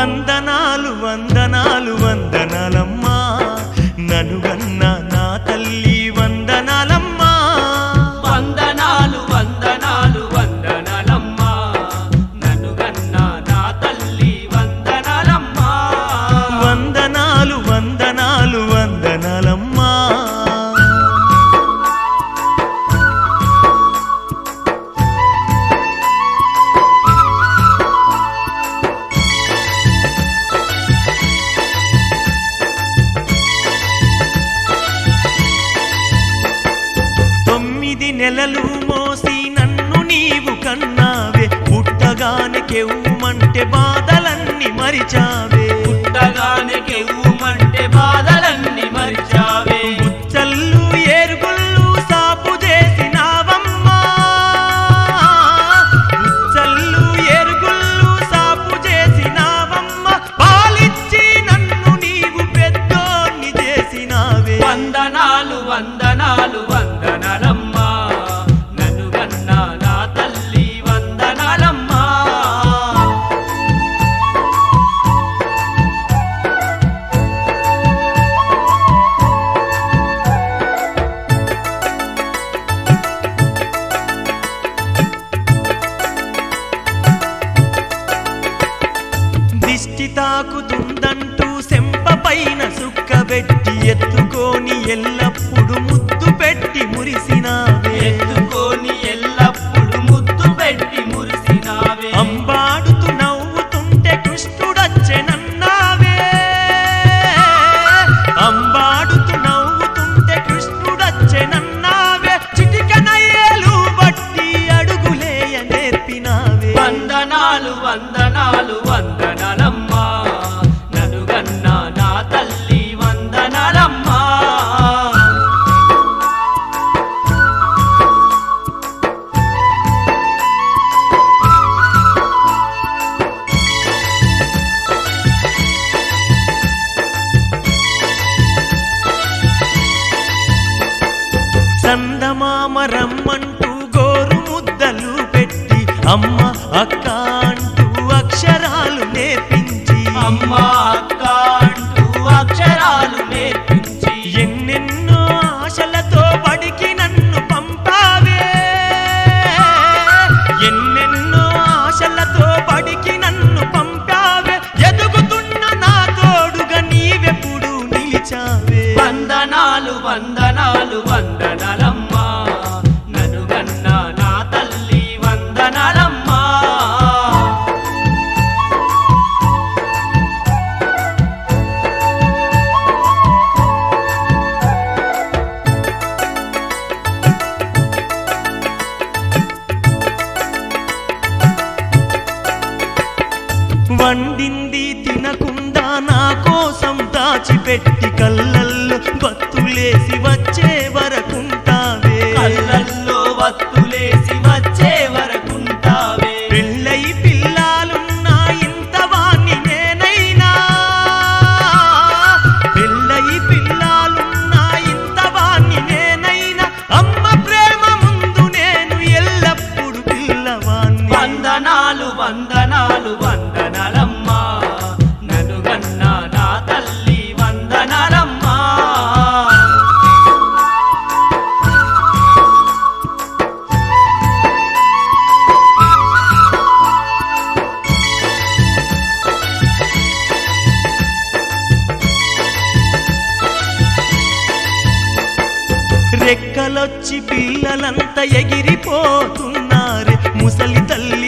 వందనాలు వందనాలు వందనాలమ్మా ననుగన్న నా తల్లి వందనాలమ్మా వందనాలు వందనాలు వందనాలమ్మా ననుగన్న నా తల్లి వందనాలమ్మా వందనాలు వందనాలు వందనాలమ్మా నెలలు మోసి నన్ను నీవు కన్నావే పుట్టగానే కెవ్వుమంటే బాధలన్నీ మరిచావే పుట్టగానే కెవ్వుమంటే బాధలన్నీ మరిచావే ముచ్చల్లు ఏరుగుళ్ళు సాపు చేసినావమ్మా ముచ్చల్లు ఏరుగుళ్ళు సాపు చేసినావమ్మా పాలిచ్చి నన్ను నీవు పెద్దోన్ని చేసినావే వందనాలు వందనాలు వందనాలమ్మా ననుగన్న నా తల్లి వందనాలమ్మా దిష్టి తాకుతుందంటూ సెంప పైన సుక్కబెట్టి ఎత్తుకొని ఎల్లప్పుడు ముద్దు పెట్టి మురిసినావే ఎత్తుకొని ఎల్లప్పుడు ముద్దు పెట్టి మురిసినావే అంబాడుతూ నవ్వుతుంటే కృష్ణుడచ్చెనన్నావే అంబాడుతూ నవ్వుతుంటే కృష్ణుడచ్చెనన్నావే చిటికనయ్యేలు బట్టి అడుగులేయ నేర్పినావే వందనాలు వందనాలు వందనాలమ్మా ననుగన్న నా తల్లి వందనాలమ్మా చందమామ రమ్మంటూ గోరు ముద్దలు పెట్టి అమ్మ అక్క అంటూ అక్షరాలు నేర్పించి అమ్మ అక్క అంటూ అక్షరాలు నేర్పించి ఎన్నెన్నో ఆశలతో బడికి నన్ను పంపావే ఎన్నెన్నో ఆశలతో బడికి నన్ను పంపావే ఎదుగుతున్న నా తోడుగా నీవెప్పుడు నిలిచావే వందనాలు వందనాలు వందనాలమ్మా ననుగన్న నా తల్లి వందనాలమ్మా వండింది తినకుండా నా కోసం దాచిపెట్టి కళ్ళల్లో బత్తులేసి వచ్చే వరకుంటావే కళ్ళల్లో వత్తులేసి వచ్చే వరకుంటావే పెళ్ళై పిల్లాలున్నా ఇంతవాణ్ణి నేనైనా పెళ్ళై పిల్లాలున్నా ఇంతవాణ్ణి నేనైనా అమ్మ ప్రేమ ముందు నేను ఎల్లప్పుడు పిల్లవాణ్ణి వందనాలు వందనాలు వందనాలమ్మా ననుగన్న నా తల్లి వందనాలమ్మా రెక్కలొచ్చి పిల్లలంతా ఎగిరిపోతున్నారే ముసలి తల్లి